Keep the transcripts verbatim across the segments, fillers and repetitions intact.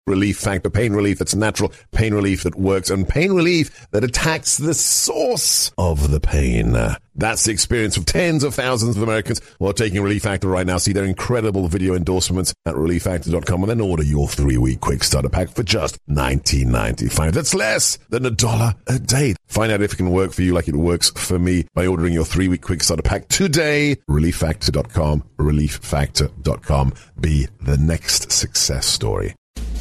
Relief Factor, pain relief that's natural, pain relief that works, and pain relief that attacks the source of the pain. That's the experience of tens of thousands of Americans who are taking Relief Factor right now. See their incredible video endorsements at relief factor dot com and then order your three-week quick starter pack for just nineteen ninety-five. That's less than a dollar a day. Find out if it can work for you like it works for me by ordering your three-week quick starter pack today. relief factor dot com, relief factor dot com. Be the next success story.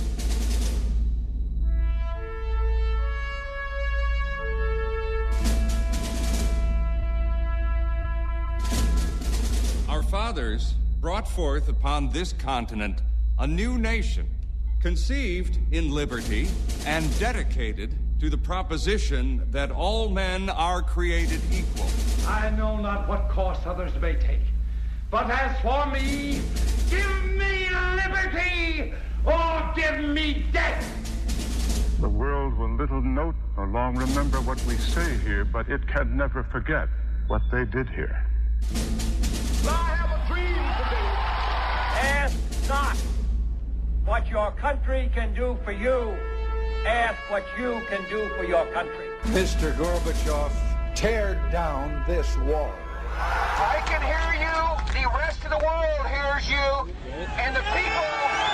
Our fathers brought forth upon this continent a new nation, conceived in liberty and dedicated to the proposition that all men are created equal. I know not what course others may take, but as for me, give me liberty or give me death. The world will little note nor long remember what we say here, but it can never forget what they did here. I have a dream today. Ask not what your country can do for you. Ask what you can do for your country. Mister Gorbachev, tear down this wall. I can hear you. The rest of the world hears you. And the people...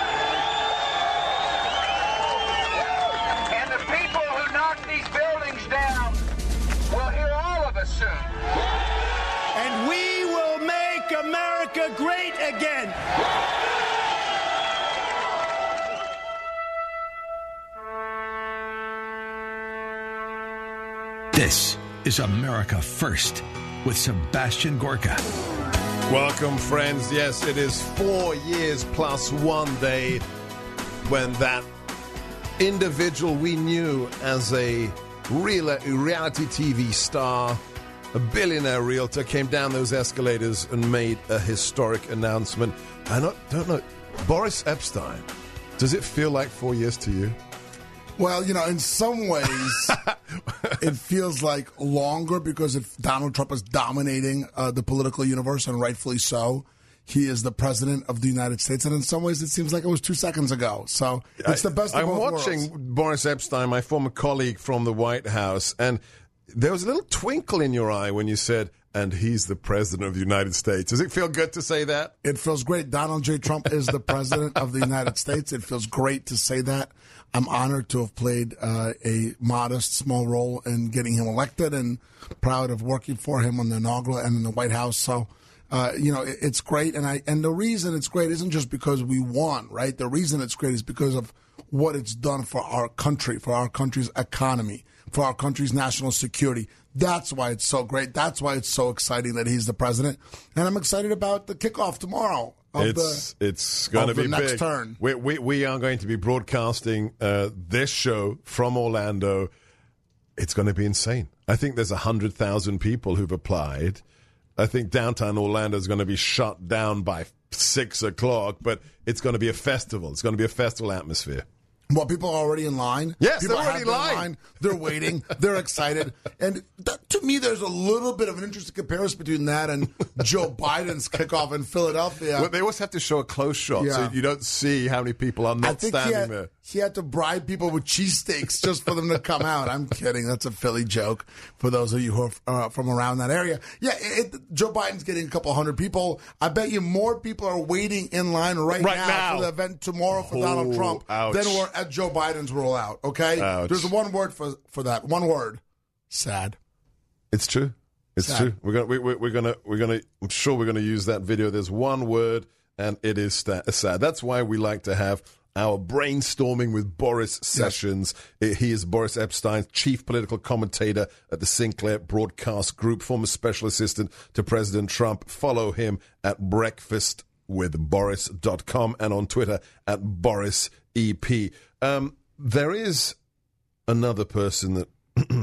And the people who knock these buildings down will hear all of us soon. And we will make America great again. This is America First with Sebastian Gorka. Welcome, friends. Yes, it is four years plus one day when that individual we knew as a real reality T V star, a billionaire realtor, came down those escalators and made a historic announcement. I don't, don't know, Boris Epstein, does it feel like four years to you? Well, you know, in some ways, it feels like longer because if Donald Trump is dominating uh, the political universe, and rightfully so, he is the president of the United States. And in some ways, it seems like it was two seconds ago. So it's the best of I'm both watching worlds. Boris Epstein, my former colleague from the White House, and there was a little twinkle in your eye when you said, and he's the president of the United States. Does it feel good to say that? It feels great. Donald J. Trump is the president of the United States. It feels great to say that. I'm honored to have played uh, a modest, small role in getting him elected and proud of working for him on the inaugural and in the White House. So, uh, you know, it, it's great. And I and the reason it's great isn't just because we won, right? The reason it's great is because of what it's done for our country, for our country's economy, for our country's national security. That's why it's so great. That's why it's so exciting that he's the president. And I'm excited about the kickoff tomorrow. Of It's the, it's going to of the be next big. turn. We, we we are going to be broadcasting uh, this show from Orlando. It's going to be insane. I think there's a hundred thousand people who've applied. I think downtown Orlando is going to be shut down by six o'clock, but it's going to be a festival. It's going to be a festival atmosphere. Well, people are already in line. Yes, people they're already have been in line. line. They're waiting. They're excited. And that, to me, there's a little bit of an interesting comparison between that and Joe Biden's kickoff in Philadelphia. Well, they always have to show a close shot Yeah. so you don't see how many people are I not think standing he had, there. he had to bribe people with cheesesteaks just for them to come out. I'm kidding. That's a Philly joke for those of you who are uh, from around that area. Yeah, it, it, Joe Biden's getting a couple hundred people. I bet you more people are waiting in line right, Right now, now. for the event tomorrow for Oh, Donald Trump ouch. than were at Joe Biden's rollout, okay? Ouch. There's one word for, for that. One word. Sad. It's true. It's Sad. true. We're gonna, we, we, we're gonna, we're gonna. I'm sure we're gonna use that video. There's one word, and it is sta- sad. That's why we like to have our brainstorming with Boris Sessions. Yes. He is Boris Epstein, chief political commentator at the Sinclair Broadcast Group, former special assistant to President Trump. Follow him at breakfast with boris dot com and on Twitter at Boris E P. Um, there is another person that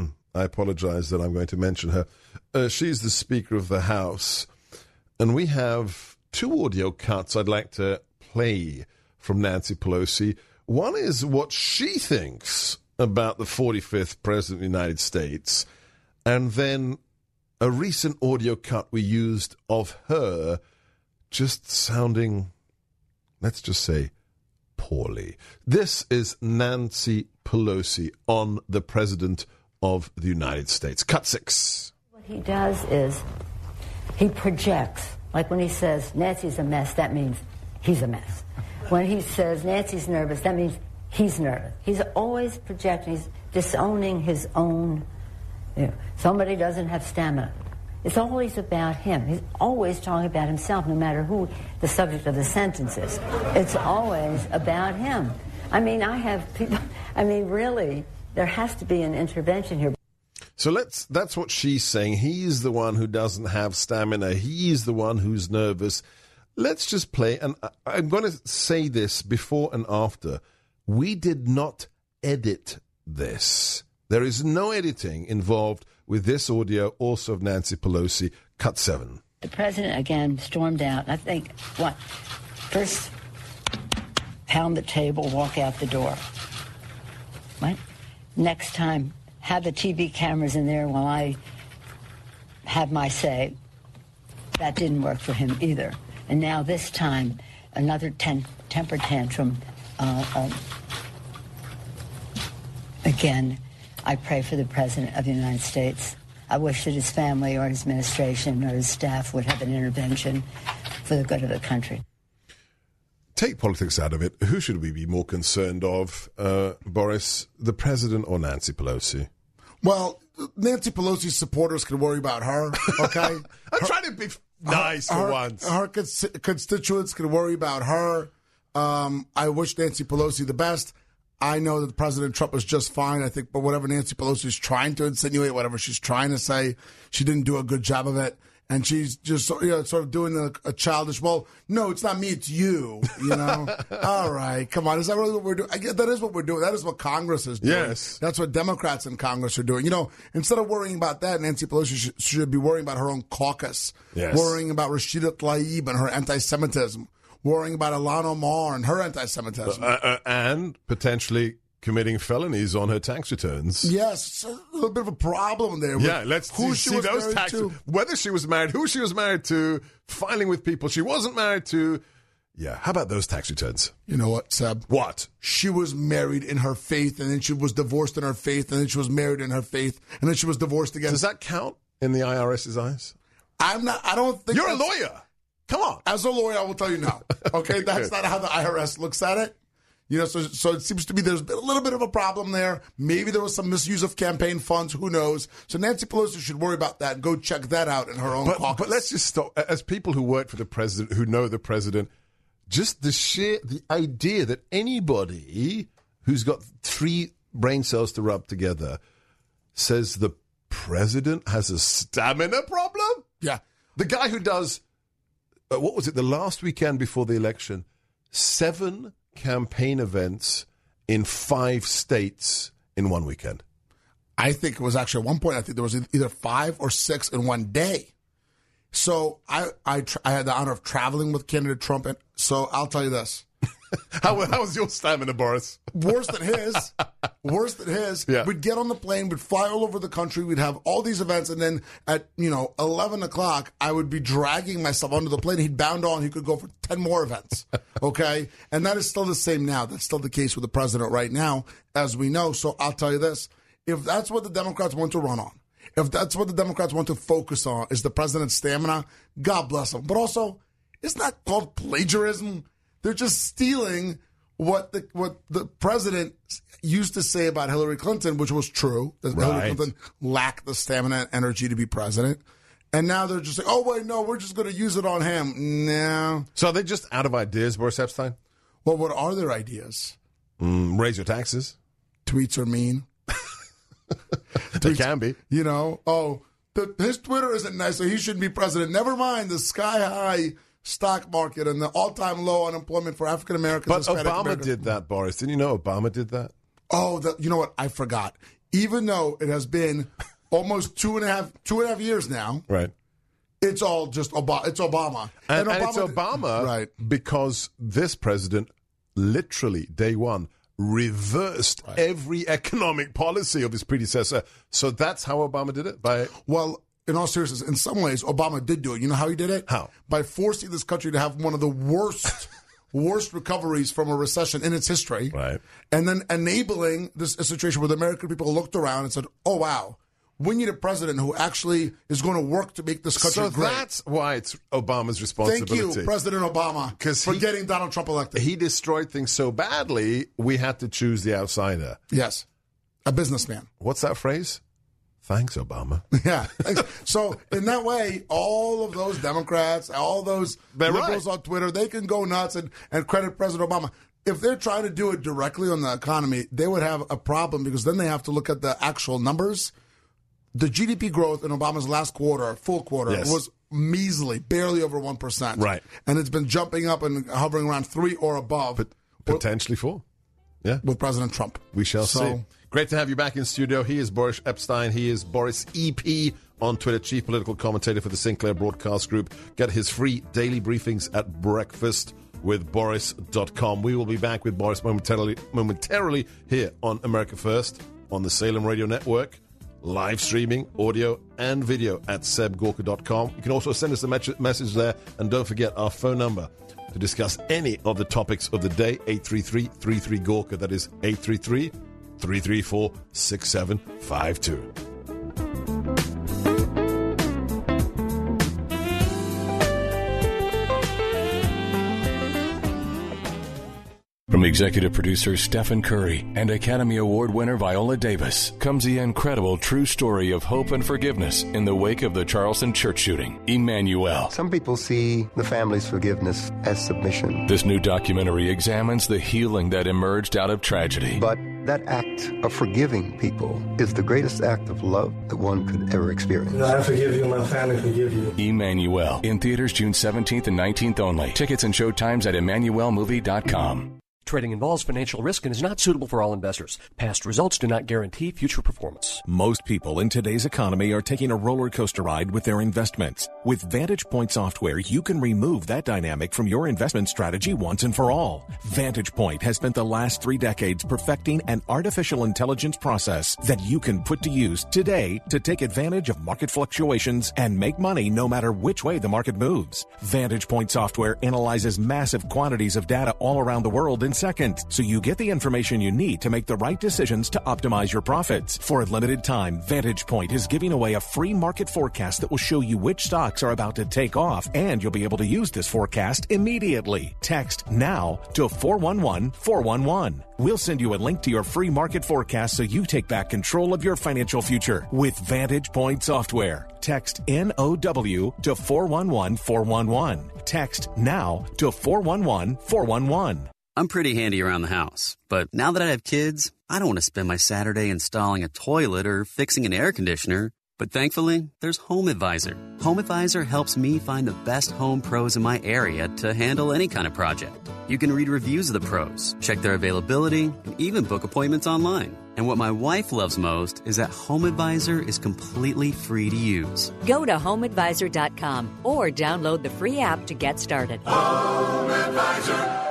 I apologize that I'm going to mention her. Uh, she's the Speaker of the House, and we have two audio cuts I'd like to play from Nancy Pelosi. One is what she thinks about the forty-fifth President of the United States, and then a recent audio cut we used of her just sounding, let's just say, poorly. This is Nancy Pelosi on the President of the United States. Cut six. What he does is he projects. Like when he says Nancy's a mess, that means he's a mess. When he says Nancy's nervous, that means he's nervous. He's always projecting. He's disowning his own. You know, somebody doesn't have stamina. It's always about him. He's always talking about himself, no matter who the subject of the sentence is. It's always about him. I mean, I have people, I mean, really, there has to be an intervention here. So let's, that's what she's saying. He's the one who doesn't have stamina. He's the one who's nervous. Let's just play. And I'm going to say this before and after. We did not edit this. There is no editing involved with this audio, also of Nancy Pelosi. Cut seven. The president, again, stormed out. I think, what, first pound the table, walk out the door. What? Next time, have the T V cameras in there while I have my say. That didn't work for him either. And now this time, another ten- temper tantrum. Uh, uh, again, I pray for the President of the United States. I wish that his family or his administration or his staff would have an intervention for the good of the country. Take politics out of it. Who should we be more concerned of, uh, Boris, the President or Nancy Pelosi? Well, Nancy Pelosi's supporters can worry about her, okay? I'm her, trying to be nice her, for her, once. Her constituents can worry about her. Um, I wish Nancy Pelosi the best. I know that President Trump was just fine, I think, but whatever Nancy Pelosi is trying to insinuate, whatever she's trying to say, she didn't do a good job of it. And she's just, you know, sort of doing a, a childish, well, no, it's not me, it's you, you know? All right, come on. Is that really what we're doing? I guess that is what we're doing. That is what Congress is doing. Yes. That's what Democrats in Congress are doing. You know, instead of worrying about that, Nancy Pelosi should, should be worrying about her own caucus, yes. worrying about Rashida Tlaib and her anti-Semitism, worrying about Ilhan Omar and her anti-Semitism. Uh, uh, and potentially committing felonies on her tax returns. Yes, a little bit of a problem there. Yeah, let's who see, she see those tax, to. whether she was married, who she was married to, filing with people she wasn't married to. Yeah, how about those tax returns? You know what, Seb? What? She was married in her faith, and then she was divorced in her faith, and then she was married in her faith, and then she was divorced again. Does that count in the IRS's eyes? I'm not, I don't think You're a lawyer. Come on. As a lawyer, I will tell you no. Okay, that's not how the I R S looks at it. You know, so so it seems to be there's a little bit of a problem there. Maybe there was some misuse of campaign funds. Who knows? So Nancy Pelosi should worry about that. Go check that out in her own but, caucus. But let's just stop. As people who work for the president, who know the president, just the sheer the idea that anybody who's got three brain cells to rub together says the president has a stamina problem. Yeah, the guy who does uh, what was it the last weekend before the election, seven campaign events in five states in one weekend. I think it was actually at one point, I think there was either five or six in one day. So I I, tra- I had the honor of traveling with candidate Trump. And so I'll tell you this. how, how was your stamina, Boris? Worse than his. Worse than his. Yeah. We'd get on the plane, we'd fly all over the country, we'd have all these events, and then at, you know, eleven o'clock, I would be dragging myself onto the plane. He'd bound on, he could go for ten more events. Okay? And that is still the same now. That's still the case with the president right now, as we know. So I'll tell you this. If that's what the Democrats want to run on, if that's what the Democrats want to focus on, is the president's stamina, God bless them. But also, it's not called plagiarism. They're just stealing what the what the president used to say about Hillary Clinton, which was true. That right. Hillary Clinton lacked the stamina and energy to be president. And now they're just like, oh, wait, no, we're just going to use it on him. No. So are they just out of ideas, Boris Epstein? Well, what are their ideas? Mm, raise your taxes. Tweets are mean. They can be. You know, oh, the, his Twitter isn't nice, so he shouldn't be president. Never mind the sky-high stock market and the all-time low unemployment for African Americans. But Obama did that, Boris. Didn't you know Obama did that? Oh, the, you know what? I forgot. Even though it has been almost two and a half, two and a half years now, right? It's all just Obama. It's Obama, and, and, and Obama it's Obama, right? Because this president, literally day one, reversed right. every economic policy of his predecessor. So that's how Obama did it. By well. In all seriousness, in some ways, Obama did do it. You know how he did it? How? By forcing this country to have one of the worst, worst recoveries from a recession in its history. Right. And then enabling this a situation where the American people looked around and said, oh, wow, we need a president who actually is going to work to make this country so great. So that's why it's Obama's responsibility. Thank you, President Obama, for he, getting Donald Trump elected. He destroyed things so badly, we had to choose the outsider. Yes. A businessman. What's that phrase? Thanks, Obama. Yeah. So in that way, all of those Democrats, all those They're liberals right. on Twitter, they can go nuts and, and credit President Obama. If they're trying to do it directly on the economy, they would have a problem because then they have to look at the actual numbers. The G D P growth in Obama's last quarter, full quarter, yes. was measly, barely over one percent. Right. And it's been jumping up and hovering around three or above. But potentially four. Yeah. With President Trump. We shall so, see. Great to have you back in studio. He is Boris Epshteyn. He is Boris E P on Twitter, chief political commentator for the Sinclair Broadcast Group. Get his free daily briefings at breakfast with boris dot com. We will be back with Boris momentarily, momentarily here on America First on the Salem Radio Network. Live streaming, audio, and video at seb gorka dot com. You can also send us a message there. And don't forget our phone number to discuss any of the topics of the day, eight three three, three three, gorka. That is eight three three, three three four, six seven five two. From executive producer Stephen Curry and Academy Award winner Viola Davis comes the incredible true story of hope and forgiveness in the wake of the Charleston church shooting, Emmanuel. Some people see the family's forgiveness as submission. This new documentary examines the healing that emerged out of tragedy. But that act of forgiving people is the greatest act of love that one could ever experience. You know, I forgive you and my family forgive you. Emmanuel. In theaters June seventeenth and nineteenth only. Tickets and show times at emmanuel movie dot com. Trading involves financial risk and is not suitable for all investors. Past results do not guarantee future performance. Most people in today's economy are taking a roller coaster ride with their investments. With Vantage Point software, you can remove that dynamic from your investment strategy once and for all. Vantage Point has spent the last three decades perfecting an artificial intelligence process that you can put to use today to take advantage of market fluctuations and make money no matter which way the market moves. Vantage Point software analyzes massive quantities of data all around the world in seconds, so you get the information you need to make the right decisions to optimize your profits. For a limited time, Vantage Point is giving away a free market forecast that will show you which stocks are about to take off, and you'll be able to use this forecast immediately. Text NOW to four one one four one one. We'll send you a link to your free market forecast so you take back control of your financial future with Vantage Point software. Text N O W to four one one four one one. Text NOW to four one one four one one. I'm pretty handy around the house, but now that I have kids, I don't want to spend my Saturday installing a toilet or fixing an air conditioner. But thankfully, there's HomeAdvisor. HomeAdvisor helps me find the best home pros in my area to handle any kind of project. You can read reviews of the pros, check their availability, and even book appointments online. And what my wife loves most is that HomeAdvisor is completely free to use. Go to home advisor dot com or download the free app to get started. HomeAdvisor.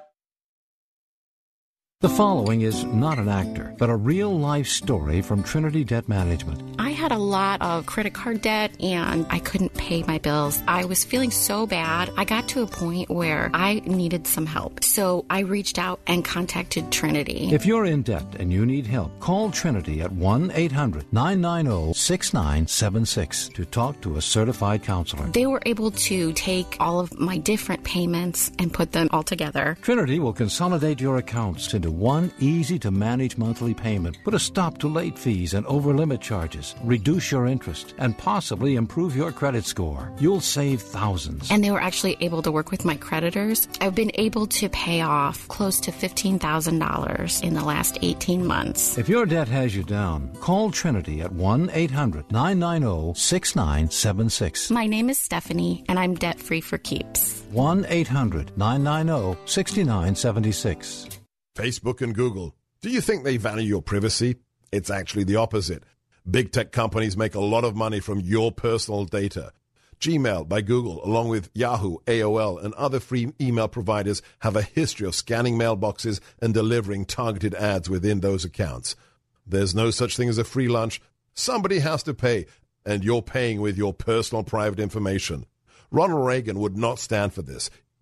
The following is not an actor, but a real-life story from Trinity Debt Management. I had a lot of credit card debt, and I couldn't pay my bills. I was feeling so bad. I got to a point where I needed some help. So I reached out and contacted Trinity. If you're in debt and you need help, call Trinity at one eight hundred nine nine zero six nine seven six to talk to a certified counselor. They were able to take all of my different payments and put them all together. Trinity will consolidate your accounts into one easy-to-manage monthly payment, put a stop to late fees and over-limit charges, reduce your interest, and possibly improve your credit score. You'll save thousands. And they were actually able to work with my creditors. I've been able to pay off close to fifteen thousand dollars in the last eighteen months. If your debt has you down, call Trinity at one eight hundred nine nine zero six nine seven six. My name is Stephanie, and I'm debt-free for keeps. one eight hundred nine nine zero six nine seven six. Facebook and Google. Do you think they value your privacy? It's actually the opposite. Big tech companies make a lot of money from your personal data. Gmail by Google, along with Yahoo, A O L, and other free email providers, have a history of scanning mailboxes and delivering targeted ads within those accounts. There's no such thing as a free lunch. Somebody has to pay, and you're paying with your personal private information. Ronald Reagan would not stand for this.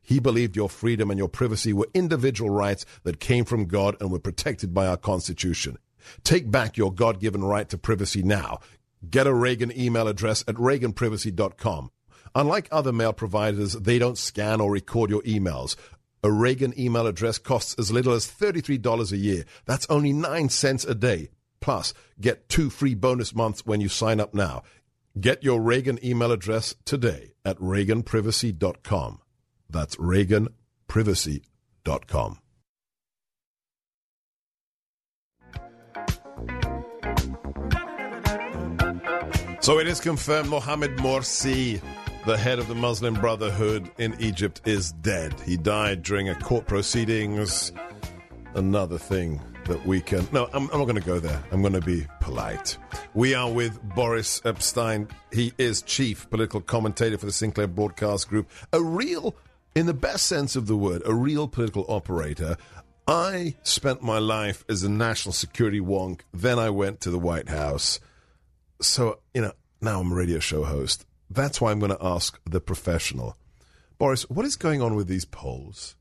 He believed your freedom and your privacy were individual rights that came from God and were protected by our Constitution. Take back your God-given right to privacy now. Get a Reagan email address at reagan privacy dot com. Unlike other mail providers, they don't scan or record your emails. A Reagan email address costs as little as thirty-three dollars a year. That's only nine cents a day. Plus, get two free bonus months when you sign up now. Get your Reagan email address today at reagan privacy dot com. That's reagan privacy dot com. So it is confirmed Mohamed Morsi, the head of the Muslim Brotherhood in Egypt, is dead. He died during a court proceedings. Another thing that we can... No, I'm, I'm not going to go there. I'm going to be polite. We are with Boris Epshteyn. He is chief political commentator for the Sinclair Broadcast Group. A real, in the best sense of the word, a real political operator. I spent my life as a national security wonk. Then I went to the White House. So, you know, now I'm a radio show host. That's why I'm going to ask the professional. Boris, what is going on with these polls?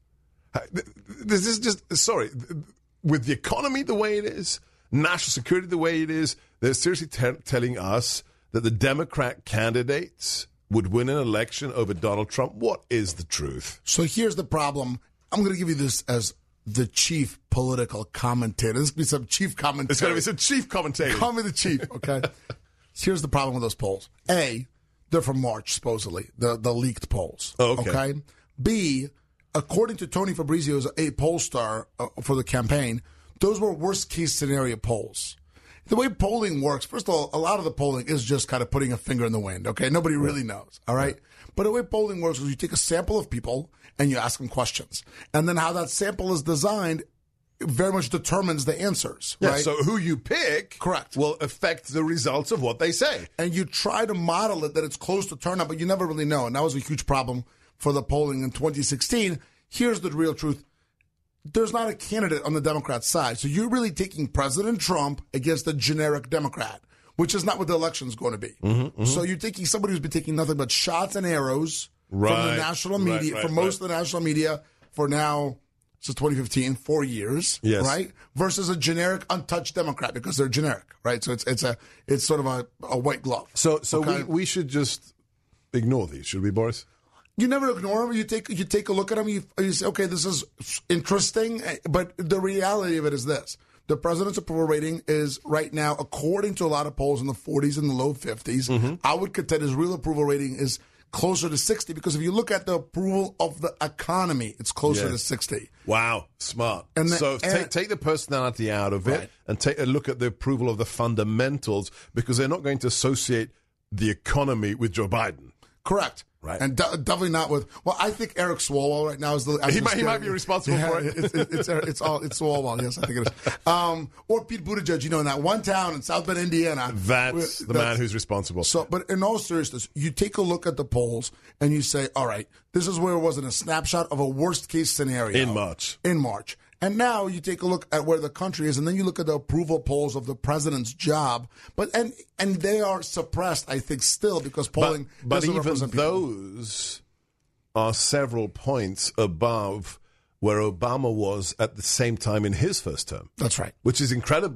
This is just, sorry, with the economy the way it is, national security the way it is, they're seriously te- telling us that the Democrat candidates would win an election over Donald Trump. What is the truth? So here's the problem. I'm going to give you this as the chief political commentator. This is going to be some chief commentator. It's going to be some chief commentator. Call me the chief, okay? Here's the problem with those polls. A, they're from March, supposedly, the, the leaked polls. Oh, okay. okay. B, according to Tony Fabrizio's a pollstar uh, for the campaign, those were worst-case scenario polls. The way polling works, first of all, a lot of the polling is just kind of putting a finger in the wind, okay? Nobody really knows, all right? But the way polling works is you take a sample of people and you ask them questions. And then how that sample is designed very much determines the answers, yeah, right? So who you pick correct will affect the results of what they say. And you try to model it that it's close to turnout, but you never really know. And that was a huge problem for the polling in twenty sixteen. Here's the real truth. There's not a candidate on the Democrat side. So you're really taking President Trump against a generic Democrat, which is not what the election's going to be. Mm-hmm, mm-hmm. So you're taking somebody who's been taking nothing but shots and arrows right, from the national media, right, right, from most right. of the national media for now, since twenty fifteen, four years, yes. right? Versus a generic, untouched Democrat because they're generic, right? So it's it's a it's sort of a, a white glove. So so okay? we, we should just ignore these, should we, Boris? You never ignore them. You take you take a look at them. You, you say, okay, this is interesting. But the reality of it is this. The president's approval rating is right now, according to a lot of polls, in the forties and the low fifties. Mm-hmm. I would contend his real approval rating is closer to sixty because if you look at the approval of the economy, it's closer yes. to sixty. Wow, smart. And the, so and, take, take the personality out of it right. and take a look at the approval of the fundamentals because they're not going to associate the economy with Joe Biden. Correct. Right. And de- definitely not with, well, I think Eric Swalwell right now is the... He might, he might be responsible yeah, for it. It's, it's, it's, it's, all, it's Swalwell, yes, I think it is. Um, or Pete Buttigieg, you know, in that one town in South Bend, Indiana. That's the that's, man who's responsible. So, but in all seriousness, you take a look at the polls and you say, all right, this is where it was in a snapshot of a worst-case scenario. In March. In March. And now you take a look at where the country is, and then you look at the approval polls of the president's job. But and and they are suppressed, I think, still because polling but, but doesn't even represent people. Those are several points above where Obama was at the same time in his first term. That's right. Which is incredible.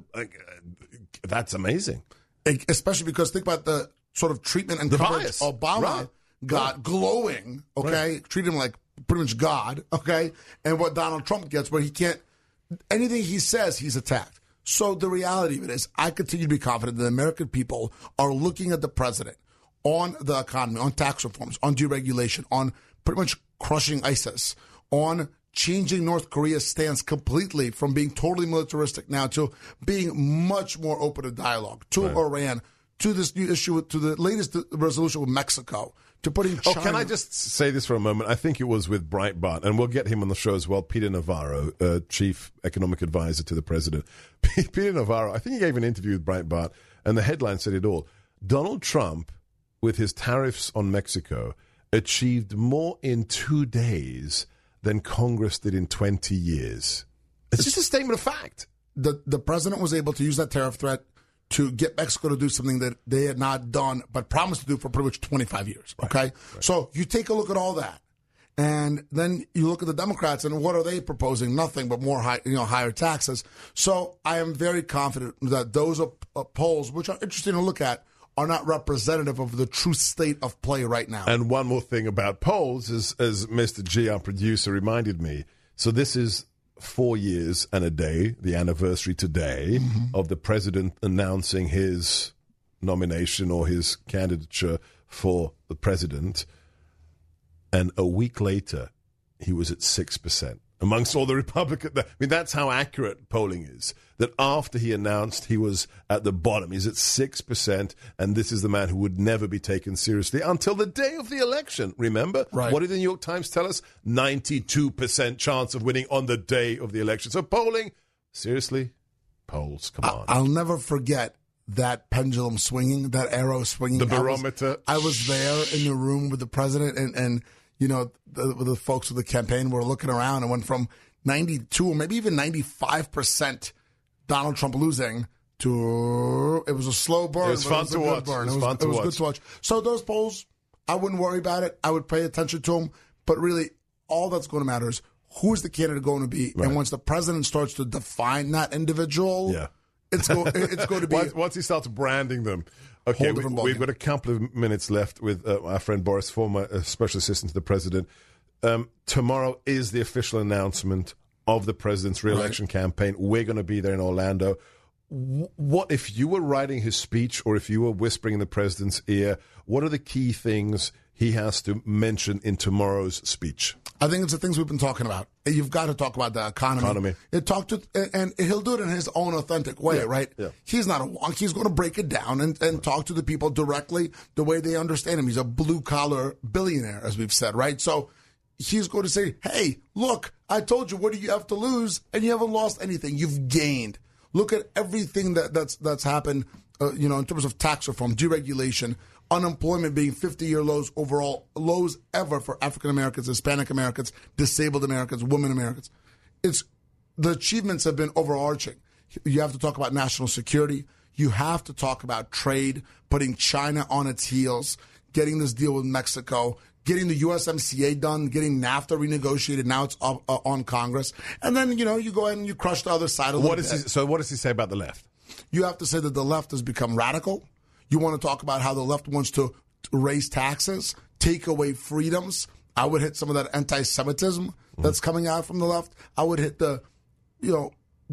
That's amazing. Especially because think about the sort of treatment and the coverage bias. Obama right. got, right. glowing. Okay, right. treat him like pretty much God. Okay, and what Donald Trump gets, where he can't anything he says, he's attacked. So the reality of it is, I continue to be confident that the American people are looking at the president on the economy, on tax reforms, on deregulation, on pretty much crushing ISIS, on changing North Korea's stance completely from being totally militaristic now to being much more open to dialogue, to right. Iran, to this new issue, to the latest resolution with Mexico, to putting China. Oh, can I just say this for a moment? I think it was with Breitbart, and we'll get him on the show as well, Peter Navarro, uh, Chief Economic Advisor to the President. Peter Navarro, I think he gave an interview with Breitbart, and the headline said it all. Donald Trump, with his tariffs on Mexico, achieved more in two days than Congress did in twenty years. It's just a statement of fact. The the president was able to use that tariff threat to get Mexico to do something that they had not done but promised to do for pretty much twenty-five years, okay? Right, right. So you take a look at all that, And then you look at the Democrats, and what are they proposing? Nothing but more high, you know, higher taxes. So I am very confident that those are, uh, polls, which are interesting to look at, are not representative of the true state of play right now. And one more thing about polls is, as Mister G, our producer, reminded me, so this is four years and a day, the anniversary today, mm-hmm. of the president announcing his nomination or his candidature for the president. And a week later, he was at six percent. Amongst all the Republicans, I mean, that's how accurate polling is. That after he announced, he was at the bottom. He's at six percent, and this is the man who would never be taken seriously until the day of the election, remember? Right. What did the New York Times tell us? ninety-two percent chance of winning on the day of the election. So polling, seriously, polls, come on. I'll never forget that pendulum swinging, that arrow swinging. The barometer. I was, I was there in the room with the president, and, and you know, the, the folks with the campaign were looking around and went from ninety-two or maybe even ninety-five percent Donald Trump losing to, it was a slow burn. It was fun to watch. Burn. It was, it was, fun to it was watch. good to watch. So those polls, I wouldn't worry about it. I would pay attention to them. But really, all that's going to matter is who's the candidate going to be. Right. And once the president starts to define that individual, yeah. it's, go, it's going to be. once, once he starts branding them. Okay, we, we've got a couple of minutes left with uh, our friend Boris, former uh, special assistant to the president. Um, tomorrow is the official announcement of the president's re-election right. campaign. We're going to be there in Orlando. W- what if you were writing his speech, or if you were whispering in the president's ear, what are the key things he has to mention in tomorrow's speech? I think it's the things we've been talking about. You've got to talk about the economy. Economy. It talk to, and he'll do it in his own authentic way, yeah, right? Yeah. He's not a wonk. He's going to break it down and, and talk to the people directly the way they understand him. He's a blue-collar billionaire, as we've said, right? So he's going to say, hey, look, I told you, what do you have to lose? And you haven't lost anything. You've gained. Look at everything that, that's that's happened, uh, you know, in terms of tax reform, deregulation, unemployment being fifty-year lows overall, lows ever for African Americans, Hispanic Americans, disabled Americans, women Americans. It's the achievements have been overarching. You have to talk about national security. You have to talk about trade, putting China on its heels, getting this deal with Mexico, getting the U S M C A done, getting NAFTA renegotiated. Now it's up, uh, on Congress. And then, you know, you go ahead and you crush the other side a little what is bit. He, so what does he say about the left? You have to say that the left has become radical. You want to talk about how the left wants to raise taxes, take away freedoms. I would hit some of that anti-Semitism that's coming out from the left. I would hit the, you know,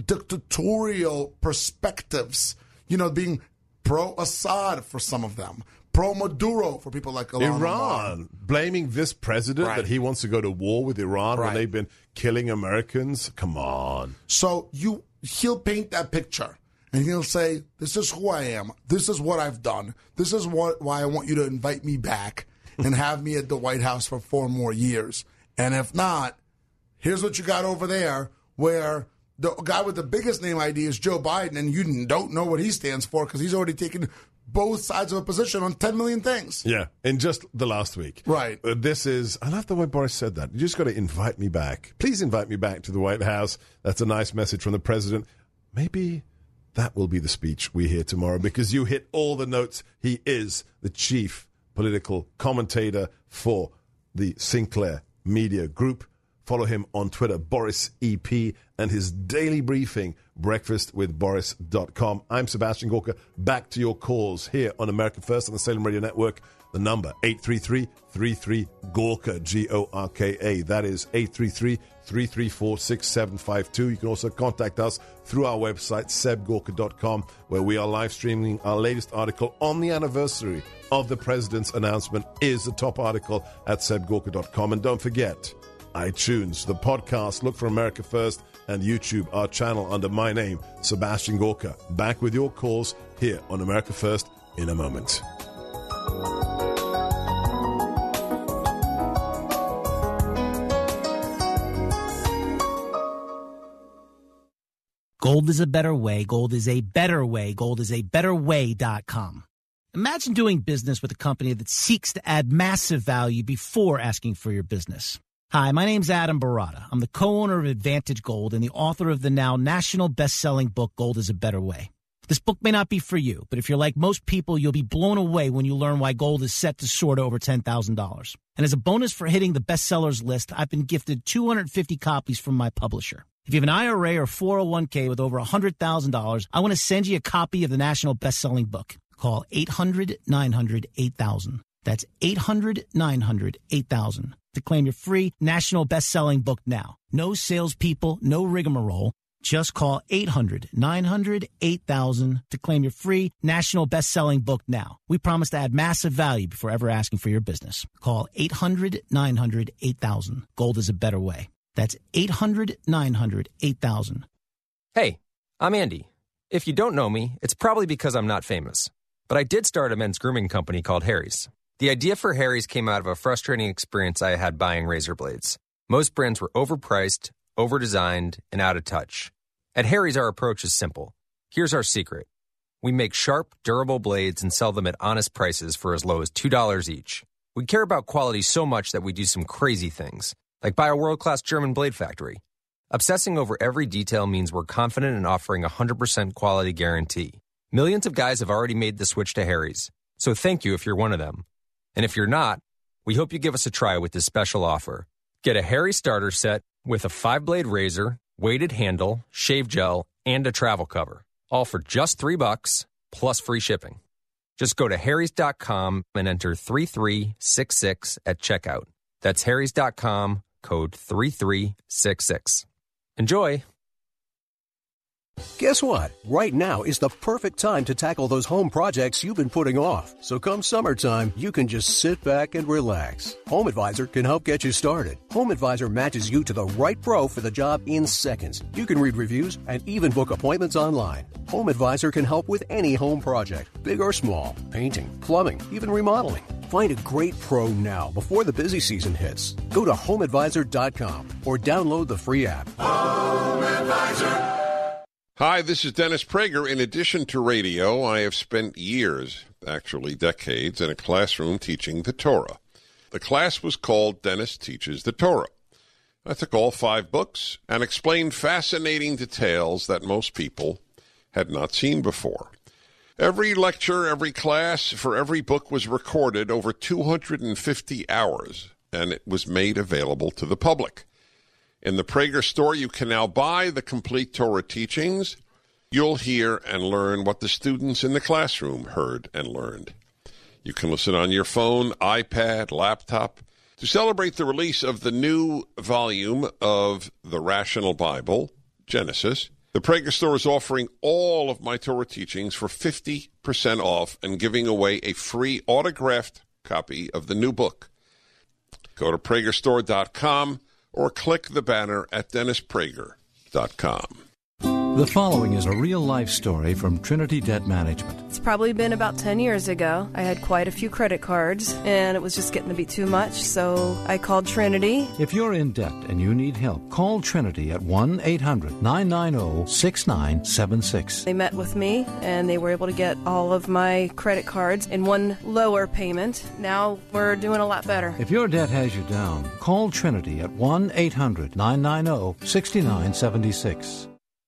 dictatorial perspectives, you know, being pro-Assad for some of them, pro-Maduro for people like Ilhan Iran, Omar. Blaming this president Right. that he wants to go to war with Iran Right. when they've been killing Americans. Come on. So you he'll paint that picture. And he'll say, this is who I am. This is what I've done. This is what, why I want you to invite me back and have me at the White House for four more years. And if not, here's what you got over there, where the guy with the biggest name I D is Joe Biden, and you don't know what he stands for because he's already taken both sides of a position on ten million things. Yeah, in just the last week. Right. Uh, this is, I love the way Boris said that. You just got to invite me back. Please invite me back to the White House. That's a nice message from the president. Maybe that will be the speech we hear tomorrow, because you hit all the notes. He is the chief political commentator for the Sinclair Media Group. Follow him on Twitter, Boris E P, and his daily briefing, breakfast with boris dot com. I'm Sebastian Gorka. Back to your calls here on America First on the Salem Radio Network. The number, eight three three, three three, Gorka, G O R K A. That is eight three three, three three four, six seven five two. You can also contact us through our website, seb gorka dot com, where we are live streaming our latest article on the anniversary of the president's announcement. Is the top article at seb gorka dot com. And don't forget, iTunes, the podcast, look for America First, and YouTube, our channel under my name, Sebastian Gorka. Back with your calls here on America First in a moment. Gold is a better way. Gold is a better way. Gold is a better way dot com. Imagine doing business with a company that seeks to add massive value before asking for your business. Hi, my name's Adam Barata. I'm the co-owner of Advantage Gold and the author of the now national best-selling book, Gold is a Better Way. This book may not be for you, but if you're like most people, you'll be blown away when you learn why gold is set to soar to over ten thousand dollars. And as a bonus for hitting the bestsellers list, I've been gifted two hundred fifty copies from my publisher. If you have an I R A or four oh one k with over one hundred thousand dollars, I want to send you a copy of the national best-selling book. Call eight hundred nine hundred eight thousand. That's eight hundred nine hundred eight thousand to claim your free national best-selling book now. No salespeople, no rigmarole. Just call eight hundred nine hundred eight thousand to claim your free national best-selling book now. We promise to add massive value before ever asking for your business. Call eight hundred nine hundred eight thousand. Gold is a better way. That's eight hundred nine hundred eight thousand. Hey, I'm Andy. If you don't know me, it's probably because I'm not famous. But I did start a men's grooming company called Harry's. The idea for Harry's came out of a frustrating experience I had buying razor blades. Most brands were overpriced, over-designed, and out of touch. At Harry's, our approach is simple. Here's our secret. We make sharp, durable blades and sell them at honest prices for as low as two dollars each. We care about quality so much that we do some crazy things, like buy a world-class German blade factory. Obsessing over every detail means we're confident in offering a one hundred percent quality guarantee. Millions of guys have already made the switch to Harry's, so thank you if you're one of them. And if you're not, we hope you give us a try with this special offer. Get a Harry starter set with a five-blade razor, weighted handle, shave gel, and a travel cover, all for just three bucks plus free shipping. Just go to harrys dot com and enter three three six six at checkout. That's harrys dot com, code three three six six. Enjoy! Guess what? Right now is the perfect time to tackle those home projects you've been putting off. So come summertime, you can just sit back and relax. Home Advisor can help get you started. Home Advisor matches you to the right pro for the job in seconds. You can read reviews and even book appointments online. Home Advisor can help with any home project, big or small, painting, plumbing, even remodeling. Find a great pro now before the busy season hits. Go to home advisor dot com or download the free app. Home Advisor. Hi, this is Dennis Prager. In addition to radio, I have spent years, actually decades, in a classroom teaching the Torah. The class was called Dennis Teaches the Torah. I took all five books and explained fascinating details that most people had not seen before. Every lecture, every class, for every book was recorded over two hundred fifty hours, and it was made available to the public. In the Prager store, you can now buy the complete Torah teachings. You'll hear and learn what the students in the classroom heard and learned. You can listen on your phone, iPad, laptop. To celebrate the release of the new volume of the Rational Bible, Genesis, the Prager store is offering all of my Torah teachings for fifty percent off and giving away a free autographed copy of the new book. Go to prager store dot com or click the banner at dennis prager dot com. The following is a real-life story from Trinity Debt Management. It's probably been about ten years ago. I had quite a few credit cards, and it was just getting to be too much, so I called Trinity. If you're in debt and you need help, call Trinity at one eight hundred nine nine zero six nine seven six. They met with me, and they were able to get all of my credit cards in one lower payment. Now we're doing a lot better. If your debt has you down, call Trinity at one eight hundred nine nine zero six nine seven six.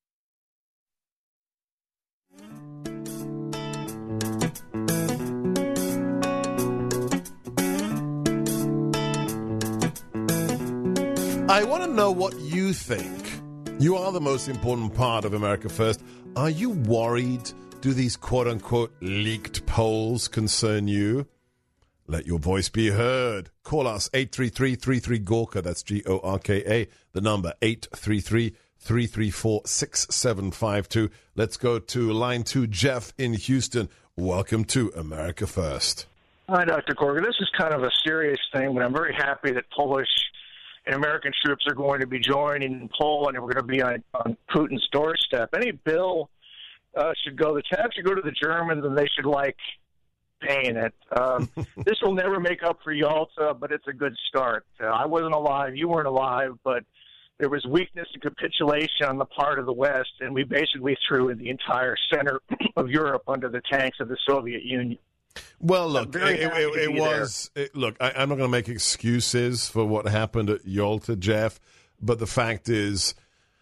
I want to know what you think. You are the most important part of America First. Are you worried? Do these quote-unquote leaked polls concern you? Let your voice be heard. Call us, eight three three, three three, G O R K A. That's G O R K A. The number, eight three three, three three four, six seven five two. Let's go to line two, Jeff in Houston. Welcome to America First. Hi, Doctor Corrigan. This is kind of a serious thing, but I'm very happy that Polish and American troops are going to be joining Poland, and we're going to be on, on Putin's doorstep. Any bill uh, should go, the tax should go to the Germans, and they should like paying it. Um, this will never make up for Yalta, but it's a good start. Uh, I wasn't alive, you weren't alive, but there was weakness and capitulation on the part of the West, and we basically threw in the entire center of Europe under the tanks of the Soviet Union. Well, look, it, it, it was, it, look, I, I'm not going to make excuses for what happened at Yalta, Jeff, but the fact is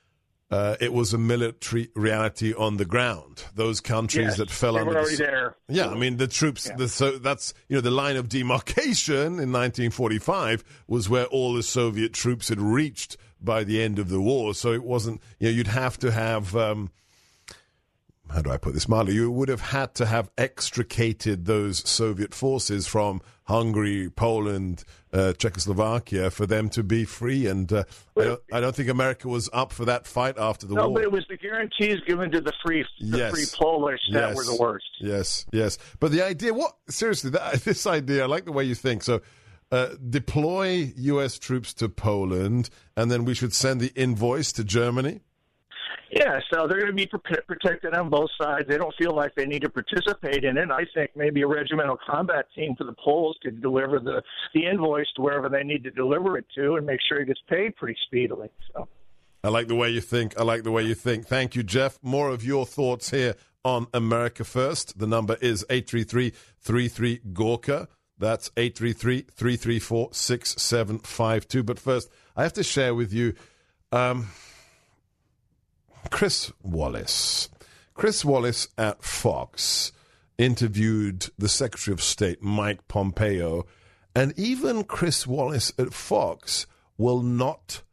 uh, it was a military reality on the ground. Those countries Yes, that fell they under were already the, there. Yeah, I mean the troops. Yeah. The, so that's you know the line of demarcation in nineteen forty-five was where all the Soviet troops had reached by the end of the war. So it wasn't. You know, you'd have to have. Um, how do I put this mildly? You would have had to have extricated those Soviet forces from Hungary, Poland, uh, Czechoslovakia for them to be free. And uh, I, don't, I don't think America was up for that fight after the no, war. No, but it was the guarantees given to the free, the yes. free Polish that yes. were the worst. Yes, yes. But the idea, what seriously, that, this idea, I like the way you think. So uh, deploy U S troops to Poland, and then we should send the invoice to Germany? Yeah, so they're going to be pre- protected on both sides. They don't feel like they need to participate in it. I think maybe a regimental combat team for the Poles could deliver the, the invoice to wherever they need to deliver it to and make sure it gets paid pretty speedily. So, I like the way you think. I like the way you think. Thank you, Jeff. More of your thoughts here on America First. The number is eight three three, three three, Gorka. That's eight three three, three three four, six seven five two. But first, I have to share with you... Um, Chris Wallace. Chris Wallace at Fox interviewed the Secretary of State, Mike Pompeo, and even Chris Wallace at Fox will not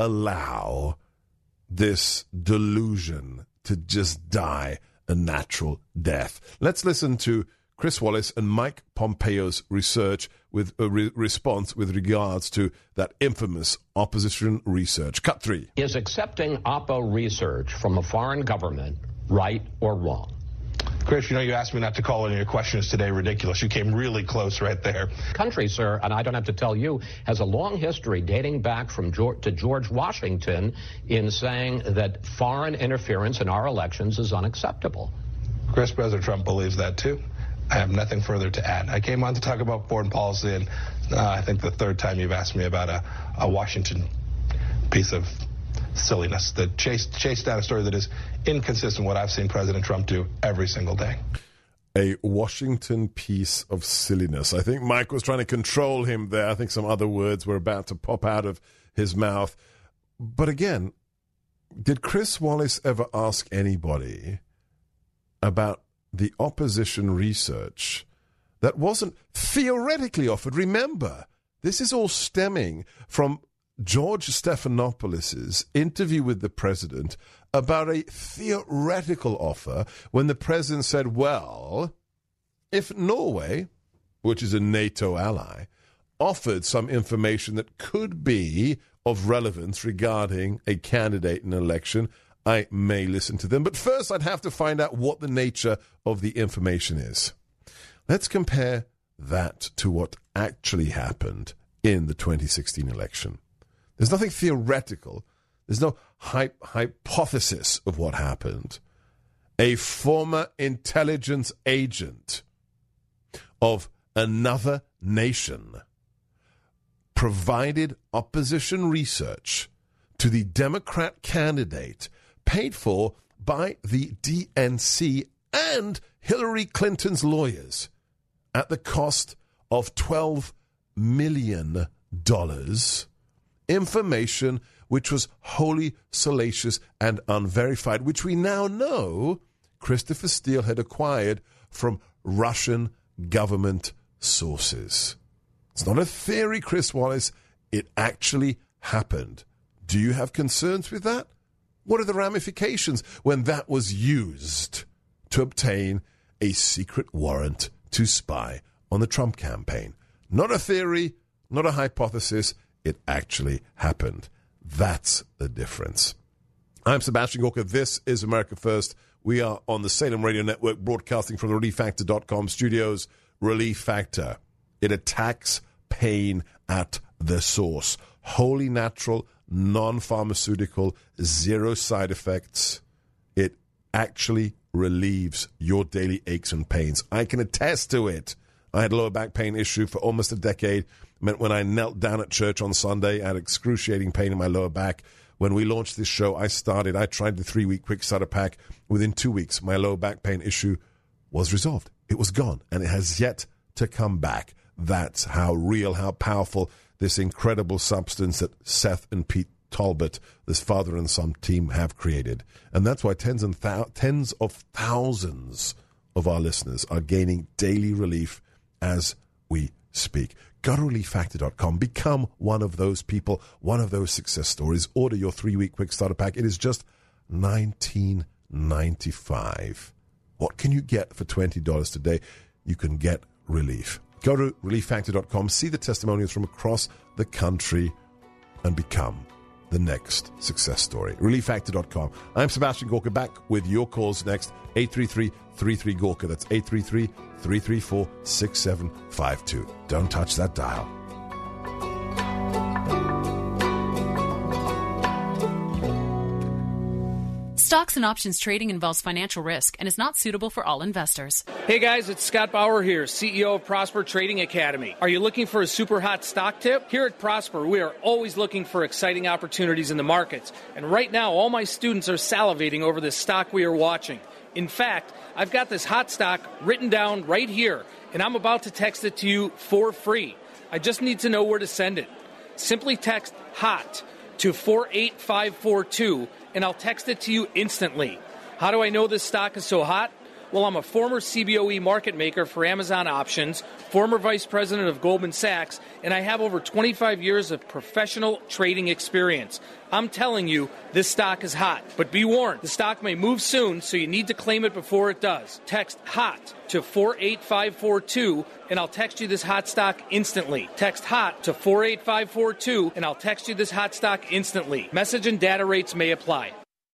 allow this delusion to just die a natural death. Let's listen to Chris Wallace and Mike Pompeo's research with a re- response with regards to that infamous opposition research. Cut three. Is accepting Oppo research from a foreign government right or wrong? Chris, you know you asked me not to call any of your questions today ridiculous. You came really close right there. Country, sir, and I don't have to tell you, has a long history dating back from George, to George Washington in saying that foreign interference in our elections is unacceptable. Chris, President Trump believes that too. I have nothing further to add. I came on to talk about foreign policy, and uh, I think the third time you've asked me about a, a Washington piece of silliness that chased, chased down a story that is inconsistent with what I've seen President Trump do every single day. A Washington piece of silliness. I think Mike was trying to control him there. I think some other words were about to pop out of his mouth. But again, did Chris Wallace ever ask anybody about the opposition research that wasn't theoretically offered? Remember, this is all stemming from George Stephanopoulos' interview with the president about a theoretical offer when the president said, well, if Norway, which is a NATO ally, offered some information that could be of relevance regarding a candidate in an election, I may listen to them. But first, I'd have to find out what the nature of the information is. Let's compare that to what actually happened in the twenty sixteen election. There's nothing theoretical. There's no hy- hypothesis of what happened. A former intelligence agent of another nation provided opposition research to the Democrat candidate paid for by the D N C and Hillary Clinton's lawyers at the cost of twelve million dollars. Information which was wholly salacious and unverified, which we now know Christopher Steele had acquired from Russian government sources. It's not a theory, Chris Wallace. It actually happened. Do you have concerns with that? What are the ramifications when that was used to obtain a secret warrant to spy on the Trump campaign? Not a theory, not a hypothesis. It actually happened. That's the difference. I'm Sebastian Gorka. This is America First. We are on the Salem Radio Network, broadcasting from the relief factor dot com studios. Relief Factor. It attacks pain at the source. Wholly natural, non-pharmaceutical, zero side effects. It actually relieves your daily aches and pains. I can attest to it. I had a lower back pain issue for almost a decade. It meant when I knelt down at church on Sunday, I had excruciating pain in my lower back. When we launched this show, I started, I tried the three-week quick starter pack. Within two weeks, my lower back pain issue was resolved. It was gone, and it has yet to come back. That's how real, how powerful this incredible substance that Seth and Pete Talbot, this father and son team, have created. And that's why tens and thou- tens of thousands of our listeners are gaining daily relief as we speak. Go to relief factor dot com. Become one of those people, one of those success stories. Order your three-week quick starter pack. It is just nineteen ninety-five. What can you get for twenty dollars today? You can get relief. Go to relief factor dot com, see the testimonials from across the country, and become the next success story. relief factor dot com. I'm Sebastian Gorka, back with your calls next. eight three three, three three, Gorka. That's eight three three, three three four, six seven five two. Don't touch that dial. Stocks and options trading involves financial risk and is not suitable for all investors. Hey guys, it's Scott Bauer here, C E O of Prosper Trading Academy. Are you looking for a super hot stock tip? Here at Prosper, we are always looking for exciting opportunities in the markets. And right now, all my students are salivating over this stock we are watching. In fact, I've got this hot stock written down right here, and I'm about to text it to you for free. I just need to know where to send it. Simply text HOT to four eight five four two, and I'll text it to you instantly. How do I know this stock is so hot? Well, I'm a former C B O E market maker for Amazon Options, former vice president of Goldman Sachs, and I have over twenty-five years of professional trading experience. I'm telling you, this stock is hot. But be warned, the stock may move soon, so you need to claim it before it does. Text HOT to four eight five four two, and I'll text you this hot stock instantly. Text HOT to four eight five four two, and I'll text you this hot stock instantly. Message and data rates may apply.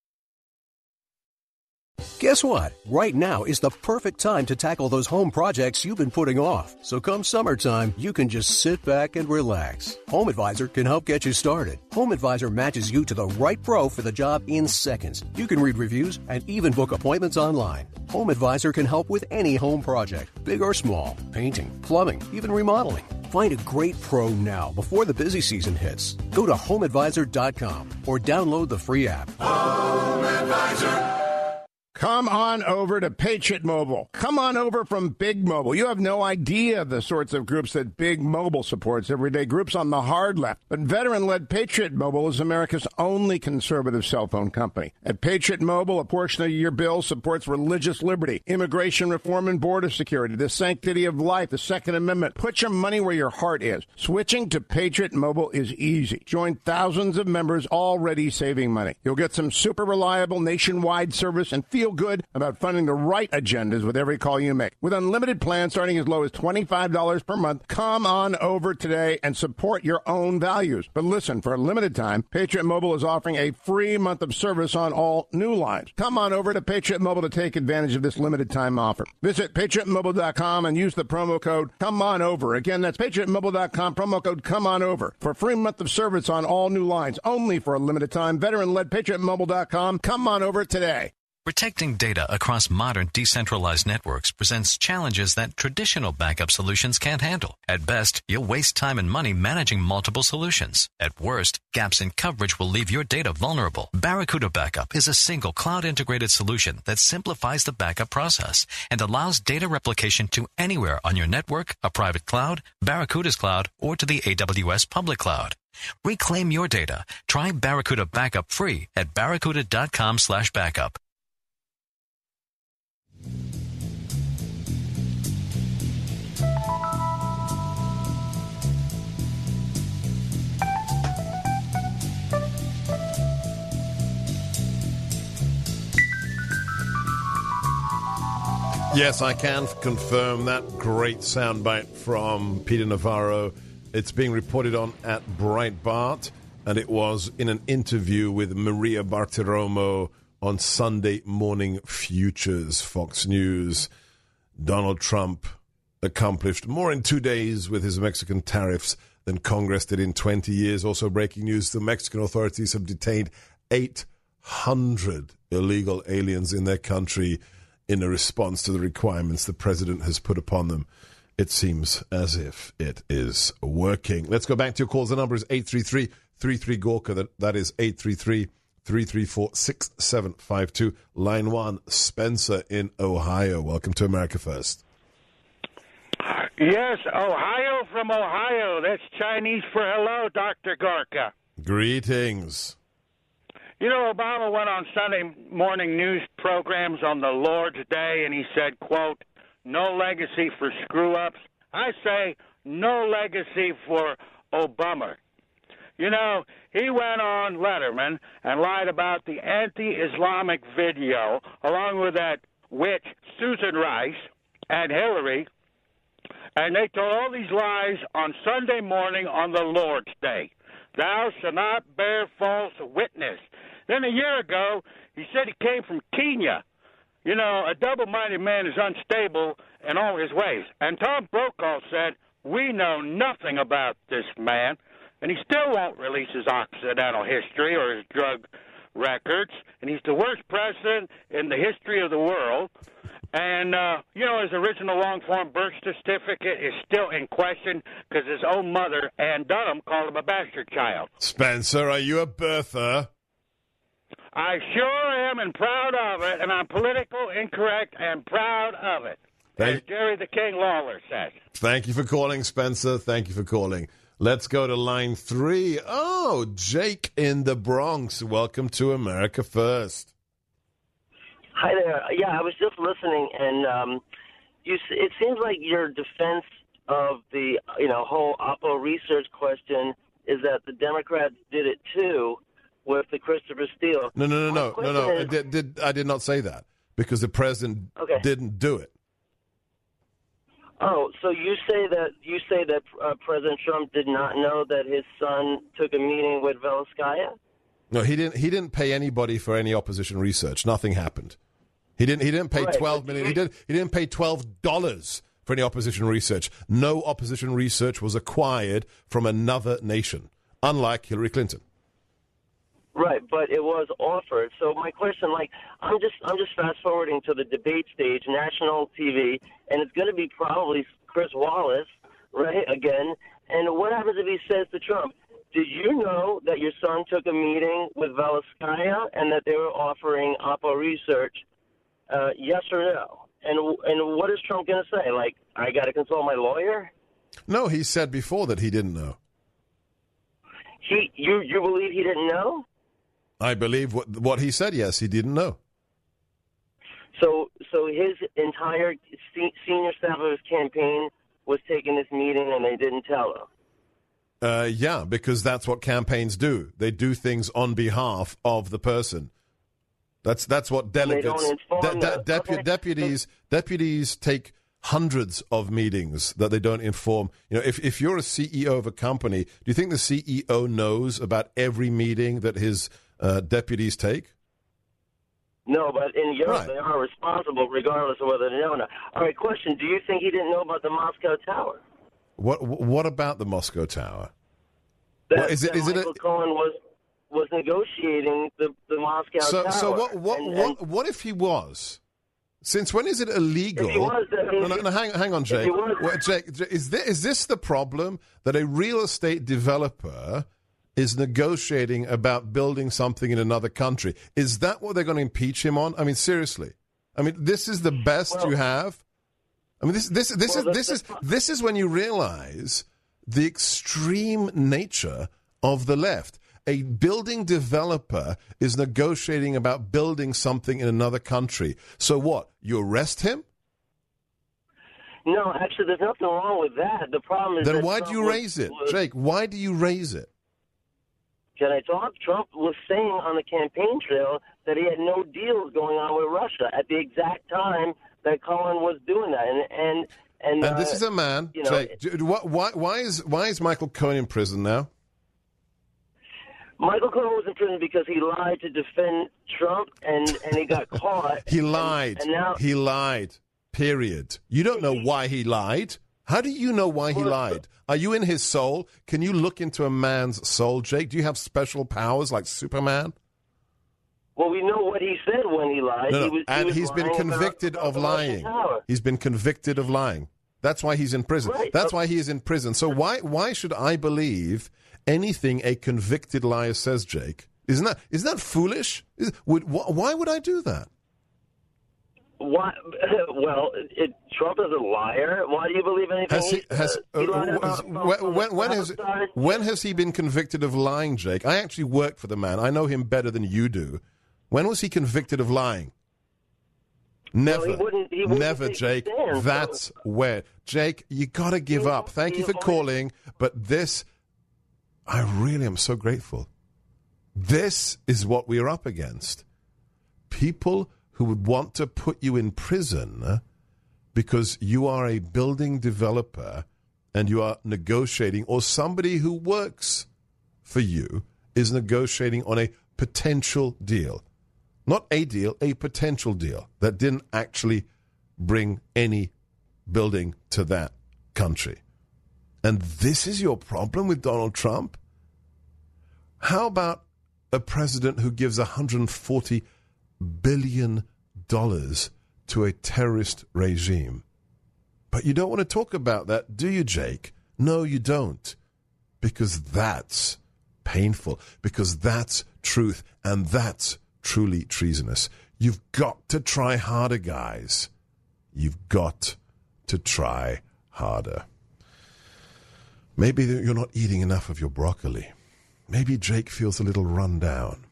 Guess what? Right now is the perfect time to tackle those home projects you've been putting off. So come summertime, you can just sit back and relax. Home Advisor can help get you started. Home Advisor matches you to the right pro for the job in seconds. You can read reviews and even book appointments online. Home Advisor can help with any home project, big or small, painting, plumbing, even remodeling. Find a great pro now before the busy season hits. Go to home advisor dot com or download the free app. Home Advisor. Come on over to Patriot Mobile. Come on over from Big Mobile. You have no idea the sorts of groups that Big Mobile supports every day, groups on the hard left. But veteran-led Patriot Mobile is America's only conservative cell phone company. At Patriot Mobile, a portion of your bill supports religious liberty, immigration reform and border security, the sanctity of life, the Second Amendment. Put your money where your heart is. Switching to Patriot Mobile is easy. Join thousands of members already saving money. You'll get some super reliable nationwide service and feel good about funding the right agendas with every call you make. With unlimited plans starting as low as twenty-five dollars per month, come on over today and support your own values. But listen, for a limited time, Patriot Mobile is offering a free month of service on all new lines. Come on over to Patriot Mobile to take advantage of this limited time offer. Visit patriot mobile dot com and use the promo code Come On Over. Again, that's patriot mobile dot com, promo code Come On Over for a free month of service on all new lines, only for a limited time. Veteran-led patriot mobile dot com. Come on over today. Protecting data across modern decentralized networks presents challenges that traditional backup solutions can't handle. At best, you'll waste time and money managing multiple solutions. At worst, gaps in coverage will leave your data vulnerable. Barracuda Backup is a single cloud-integrated solution that simplifies the backup process and allows data replication to anywhere on your network, a private cloud, Barracuda's cloud, or to the A W S public cloud. Reclaim your data. Try Barracuda Backup free at barracuda dot com slash backup. Yes, I can confirm that great soundbite from Peter Navarro. It's being reported on at Breitbart, and it was in an interview with Maria Bartiromo on Sunday Morning Futures, Fox News. Donald Trump accomplished more in two days with his Mexican tariffs than Congress did in twenty years. Also breaking news, the Mexican authorities have detained eight hundred illegal aliens in their country in a response to the requirements the president has put upon them. It seems as if it is working. Let's go back to your calls. The number is eight three three, three three, Gorka. That, that is eight three three, three three four, six seven five two. Line one, Spencer in Ohio. Welcome to America First. Yes, Ohio from Ohio. That's Chinese for hello, Doctor Gorka. Greetings. You know, Obama went on Sunday morning news programs on the Lord's Day, and he said, quote, no legacy for screw-ups. I say no legacy for Obama. You know, he went on Letterman and lied about the anti-Islamic video, along with that witch Susan Rice and Hillary, and they told all these lies on Sunday morning on the Lord's Day. Thou shalt not bear false witness. Then a year ago, he said he came from Kenya. You know, a double-minded man is unstable in all his ways. And Tom Brokaw said, we know nothing about this man, and he still won't release his Occidental history or his drug records, and he's the worst president in the history of the world. And, uh, you know, his original long-form birth certificate is still in question because his own mother, Ann Dunham, called him a bastard child. Spencer, are you a birther? I sure am and proud of it, and I'm political incorrect and proud of it. Thank- As Jerry the King Lawler says. Thank you for calling, Spencer. Thank you for calling. Let's go to line three. Oh, Jake in the Bronx. Welcome to America First. Hi there. Yeah, I was just listening, and um, you. It seems like your defense of the you know whole Oppo research question is that the Democrats did it too with the Christopher Steele. No, no, no, no, no, no. is- I did, did, I did not say that because the president Okay. didn't do it. Oh, so you say that you say that uh, President Trump did not know that his son took a meeting with Veloskaya? No, he didn't. He didn't pay anybody for any opposition research. Nothing happened. He didn't. He didn't pay Right, twelve but million. you- He did. He didn't pay twelve dollars for any opposition research. No opposition research was acquired from another nation, unlike Hillary Clinton. Right, but it was offered. So my question, like, I'm just I'm just fast forwarding to the debate stage, national T V, and it's going to be probably Chris Wallace, right, again. And what happens if he says to Trump, did you know that your son took a meeting with Veloskaya and that they were offering Oppo research? Uh, yes or no? And and what is Trump going to say? Like, I got to consult my lawyer? No, he said before that he didn't know. He you you believe he didn't know? I believe what what he said. Yes, he didn't know. So, so his entire se- senior staff of his campaign was taking this meeting, and they didn't tell him. Uh, yeah, because that's what campaigns do. They do things on behalf of the person. That's that's what delegates, They don't inform de- de- the- depu- okay. deputies, deputies take hundreds of meetings that they don't inform. You know, if if you're a C E O of a company, do you think the C E O knows about every meeting that his uh, deputies take? No, but in Europe, Right. they are responsible, regardless of whether they know or not. All right, question: do you think he didn't know about the Moscow Tower? What what about the Moscow Tower? That, What, is it- that is it a- Michael Cohen was was negotiating the the Moscow So Tower. so what what And- what and- what if he was? Since when is it illegal? If he was, then he- no, no, no, hang, hang on, if Jake. he was- Well, Jake, Jake, is this, is this the problem that a real estate developer is negotiating about building something in another country? Is that what they're going to impeach him on? I mean, seriously. I mean, this is the best Well- you have. I mean, this this this Well, is the- this the- is this is when you realize the extreme nature of the left. A building developer is negotiating about building something in another country. So what? You arrest him? No, actually, there's nothing wrong with that. The problem is Then that why do Trump you was- raise it? was- Jake, why do you raise it? Can I talk? Trump was saying on the campaign trail that he had no deals going on with Russia at the exact time that Cohen was doing that, and and and, And this uh, is a man, you know, Jake. d- Why, why, why is why is Michael Cohen in prison now? Michael Cohen was in prison because he lied to defend Trump, and and he got caught. He and- lied. and now He lied. Period. You don't know why he lied. How do you know why he lied? Are you in his soul? Can you look into a man's soul, Jake? Do you have special powers like Superman? well, we know what he said when he lied. No, no. He was, he and was he's been lying about- convicted about of the Russian lying. Tower. He's been convicted of lying. That's why he's in prison. Right. That's why he is in prison. So why why should I believe anything a convicted liar says, Jake? Isn't that isn't that foolish? Is, would wh- why would I do that? Why? Well, it, Trump is a liar. Why do you believe anything? Has he, has, uh, uh, when, when, when, has, when has he been convicted of lying, Jake? I actually worked for the man. I know him better than you do. When was he convicted of lying? Never. Well, he wouldn't, he wouldn't Never, Jake. Stand, That's so. where. Jake, you got to give up. Thank you for calling, but this, I really am so grateful. This is what we are up against. People who would want to put you in prison because you are a building developer and you are negotiating, or somebody who works for you is negotiating on a potential deal. Not a deal, a potential deal that didn't actually bring any building to that country. And this is your problem with Donald Trump? How about a president who gives one hundred forty billion dollars to a terrorist regime? But you don't want to talk about that, do you, Jake? No, you don't. Because that's painful. Because that's truth. And that's truly treasonous. You've got to try harder, guys. You've got to try harder. Maybe you're not eating enough of your broccoli. Maybe Jake feels a little run down.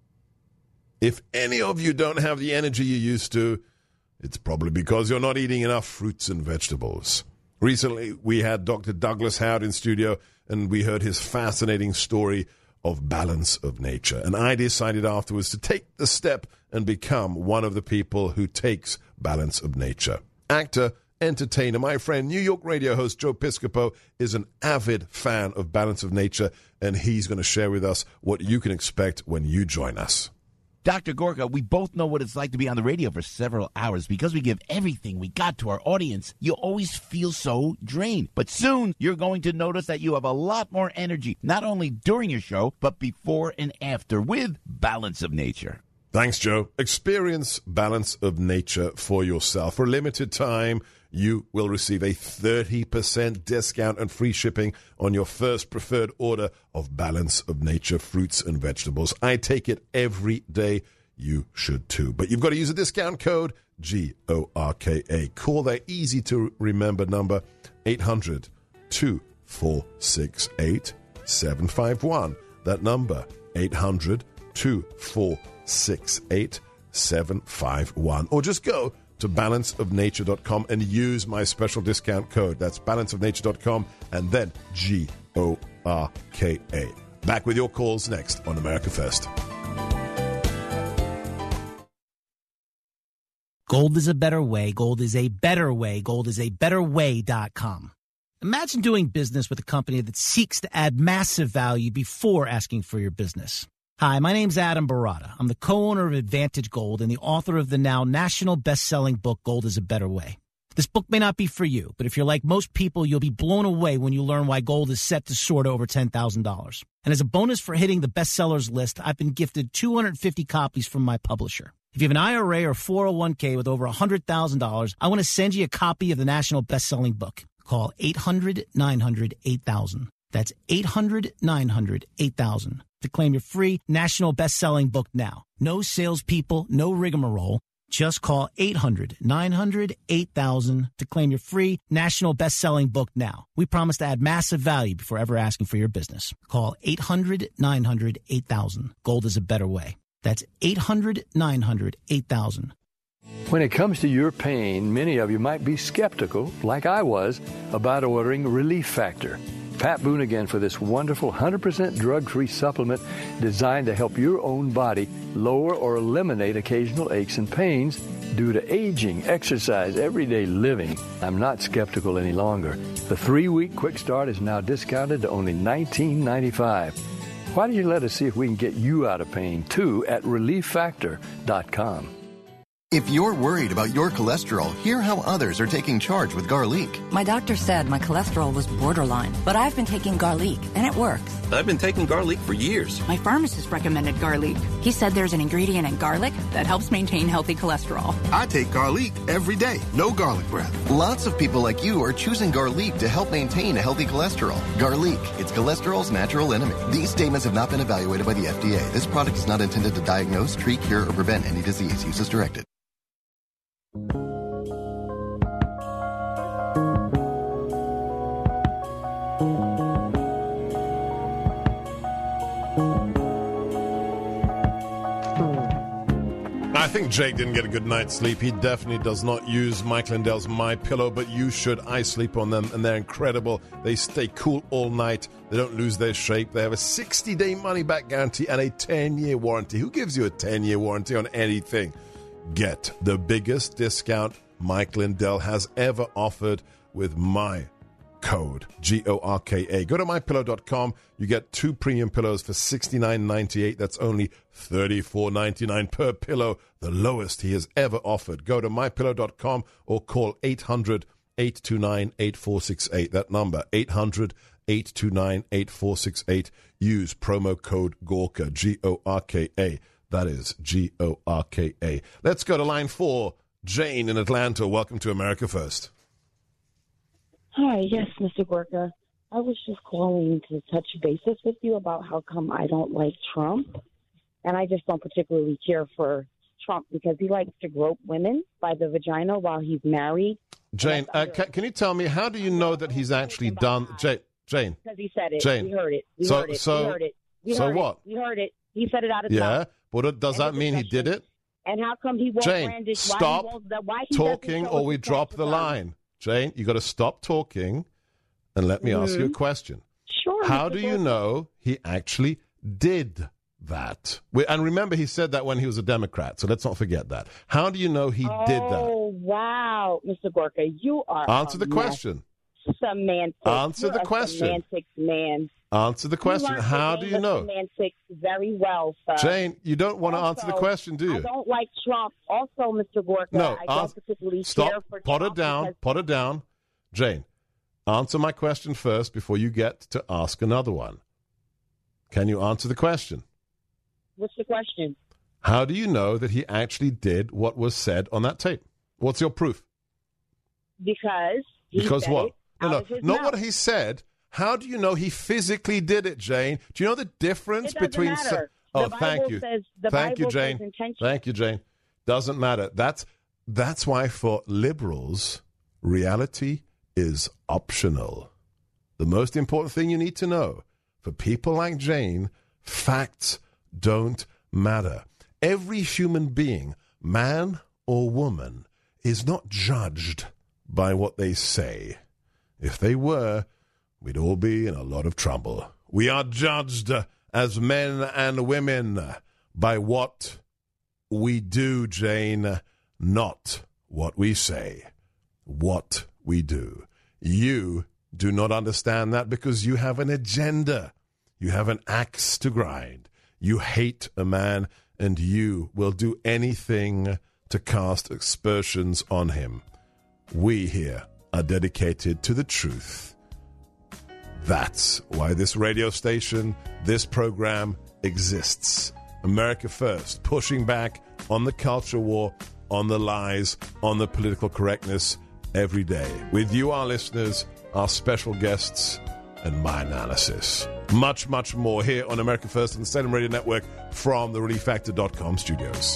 If any of you don't have the energy you used to, it's probably because you're not eating enough fruits and vegetables. Recently, we had Doctor Douglas Howard in studio, and we heard his fascinating story of balance of nature. And I decided afterwards to take the step and become one of the people who takes balance of nature. Actor, entertainer, my friend, New York radio host Joe Piscopo is an avid fan of balance of nature, and he's going to share with us what you can expect when you join us. Doctor Gorka, we both know what it's like to be on the radio for several hours. Because we give everything we got to our audience, you always feel so drained. But soon, you're going to notice that you have a lot more energy, not only during your show, but before and after with Balance of Nature. Thanks, Joe. Experience Balance of Nature for yourself. For a limited time, you will receive a thirty percent discount and free shipping on your first preferred order of Balance of Nature fruits and vegetables. I take it every day. You should too. But you've got to use a discount code, G O R K A. Call that easy-to-remember number, eight hundred, two four six eight, seven five one. That number, eight hundred, two four six eight, seven five one. Or just go to balance of nature dot com and use my special discount code. That's balance of nature dot com and then G O R K A. Back with your calls next on America First. Gold is a better way. Gold is a better way. Gold is a better way dot com. Imagine doing business with a company that seeks to add massive value before asking for your business. Hi, my name's Adam Barata. I'm the co-owner of Advantage Gold and the author of the now national best-selling book, Gold is a Better Way. This book may not be for you, but if you're like most people, you'll be blown away when you learn why gold is set to soar to over ten thousand dollars. And as a bonus for hitting the bestsellers list, I've been gifted two hundred fifty copies from my publisher. If you have an I R A or four oh one k with over one hundred thousand dollars, I want to send you a copy of the national best-selling book. Call eight hundred, nine hundred, eight thousand. That's eight hundred, nine hundred, eight thousand. To claim your free national best-selling book now. No salespeople, no rigmarole. Just call eight hundred, nine hundred, eight thousand to claim your free national best-selling book now. We promise to add massive value before ever asking for your business. Call eight hundred, nine hundred, eight thousand. Gold is a better way. That's eight hundred, nine hundred, eight thousand. When it comes to your pain, many of you might be skeptical, like I was, about ordering Relief Factor. Pat Boone again for this wonderful one hundred percent drug-free supplement designed to help your own body lower or eliminate occasional aches and pains due to aging, exercise, everyday living. I'm not skeptical any longer. The three-week quick start is now discounted to only nineteen ninety-five dollars. Why don't you let us see if we can get you out of pain, too, at relief factor dot com. If you're worried about your cholesterol, hear how others are taking charge with Garlic. My doctor said my cholesterol was borderline, but I've been taking Garlic, and it works. I've been taking Garlic for years. My pharmacist recommended Garlic. He said there's an ingredient in garlic that helps maintain healthy cholesterol. I take Garlic every day. No garlic breath. Lots of people like you are choosing Garlic to help maintain a healthy cholesterol. Garlic, it's cholesterol's natural enemy. These statements have not been evaluated by the F D A. This product is not intended to diagnose, treat, cure, or prevent any disease. Use as directed. I think Jake didn't get a good night's sleep. He definitely does not use Mike Lindell's My Pillow, but you should. I sleep on them, and they're incredible. They stay cool all night. They don't lose their shape. They have a sixty-day money-back guarantee and a ten-year warranty. Who gives you a ten-year warranty on anything? Get the biggest discount Mike Lindell has ever offered with my code, G O R K A. Go to my pillow dot com. You get two premium pillows for sixty-nine ninety-eight. That's only thirty-four ninety-nine per pillow, the lowest he has ever offered. Go to my pillow dot com or call eight hundred, eight two nine, eight four six eight. That number, eight hundred, eight two nine, eight four six eight. Use promo code Gorka, G O R K A. That is G O R K A. Let's go to line four. Jane in Atlanta. Welcome to America First. Hi, yes, Mister Gorka. I was just calling to touch bases with you about how come I don't like Trump. And I just don't particularly care for Trump because he likes to grope women by the vagina while he's married. Jane, uh, can, can you tell me, how do you know that he's actually done... Jane, Jane. Because he said it. Jane. We heard it. We so, heard it. So, we heard it. We so heard what? It. We heard it. He said it out of his yeah, mouth. but does that mean he did it? And how come he won't Jane, brandish... stop why he won't, why he talking or we drop the gun? line. Jane, you got to stop talking and let me mm-hmm. ask you a question. Sure. How Mister do you Gorka. know he actually did that? We, and remember, he said that when he was a Democrat, so let's not forget that. How do you know he oh, did that? Oh, wow, Mister Gorka, you are Answer a the question. Semantics. Answer You're the a question. Semantics man. Answer the question. You learned How the do game you of know? Semantics very well, sir. Jane, you don't want to Also, answer the question, do you? I don't like Trump. Also, Mister Gorka, No, I don't ans- particularly Stop. care for Put Trump it down. because- Put it down. Jane, answer my question first before you get to ask another one. Can you answer the question? What's the question? How do you know that he actually did what was said on that tape? What's your proof? Because he Because said what? it No, out no, of his not mouth. what he said. How do you know he physically did it, Jane? Do you know the difference It doesn't between... matter. Oh, The Bible thank you. says- the thank you, Bible Jane. says intention. Thank you, Jane. Doesn't matter. That's that's why for liberals, reality is optional. The most important thing you need to know, for people like Jane, facts don't matter. Every human being, man or woman, is not judged by what they say. If they were, we'd all be in a lot of trouble. We are judged as men and women by what we do, Jane, not what we say. What we do. You do not understand that because you have an agenda. You have an axe to grind. You hate a man and you will do anything to cast aspersions on him. We here are dedicated to the truth. That's why this radio station, this program exists. America First, pushing back on the culture war, on the lies, on the political correctness every day. With you, our listeners, our special guests, and my analysis. Much, much more here on America First and the Salem Radio Network from the relief factor dot com studios.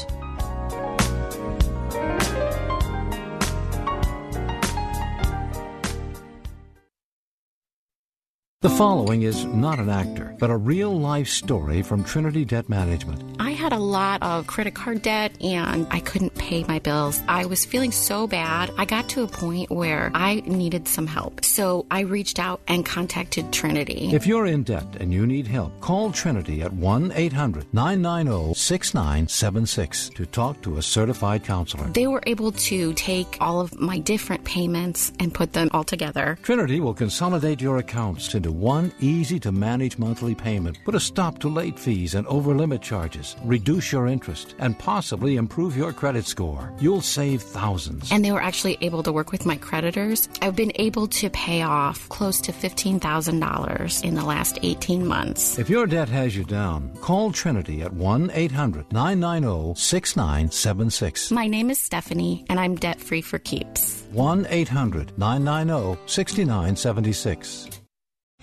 The following is not an actor, but a real-life story from Trinity Debt Management. I had a lot of credit card debt and I couldn't pay my bills. I was feeling so bad. I got to a point where I needed some help. So I reached out and contacted Trinity. If you're in debt and you need help, call Trinity at one eight hundred nine nine zero six nine seven six to talk to a certified counselor. They were able to take all of my different payments and put them all together. Trinity will consolidate your accounts into one easy-to-manage monthly payment, put a stop to late fees and over-limit charges, reduce your interest, and possibly improve your credit score. You'll save thousands. And they were actually able to work with my creditors. I've been able to pay off close to fifteen thousand dollars in the last eighteen months. If your debt has you down, call Trinity at one eight hundred nine nine zero six nine seven six. My name is Stephanie, and I'm debt-free for keeps. one eight hundred nine nine zero six nine seven six.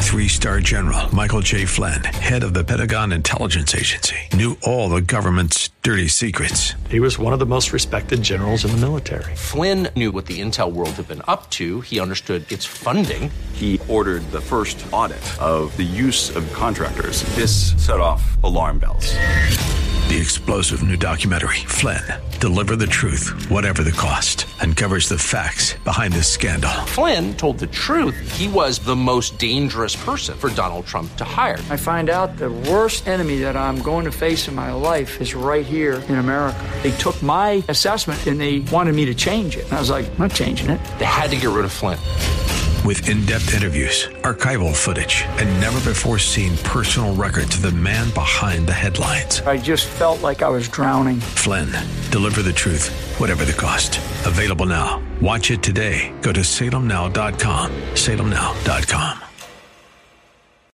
Three-star general Michael J. Flynn, head of the Pentagon Intelligence Agency, knew all the government's dirty secrets. He was one of the most respected generals in the military. Flynn knew what the intel world had been up to. He understood its funding. He ordered the first audit of the use of contractors. This set off alarm bells. The explosive new documentary, Flynn, Deliver the Truth, Whatever the Cost, uncovers the facts behind this scandal. Flynn told the truth. He was the most dangerous person for Donald Trump to hire. I find out the worst enemy that I'm going to face in my life is right here in America. They took my assessment and they wanted me to change it. And I was like, I'm not changing it. They had to get rid of Flynn. With in-depth interviews, archival footage, and never-before-seen personal records of the man behind the headlines. I just felt like I was drowning. Flynn, Deliver the Truth, Whatever the Cost. Available now. Watch it today. Go to salem now dot com. salem now dot com.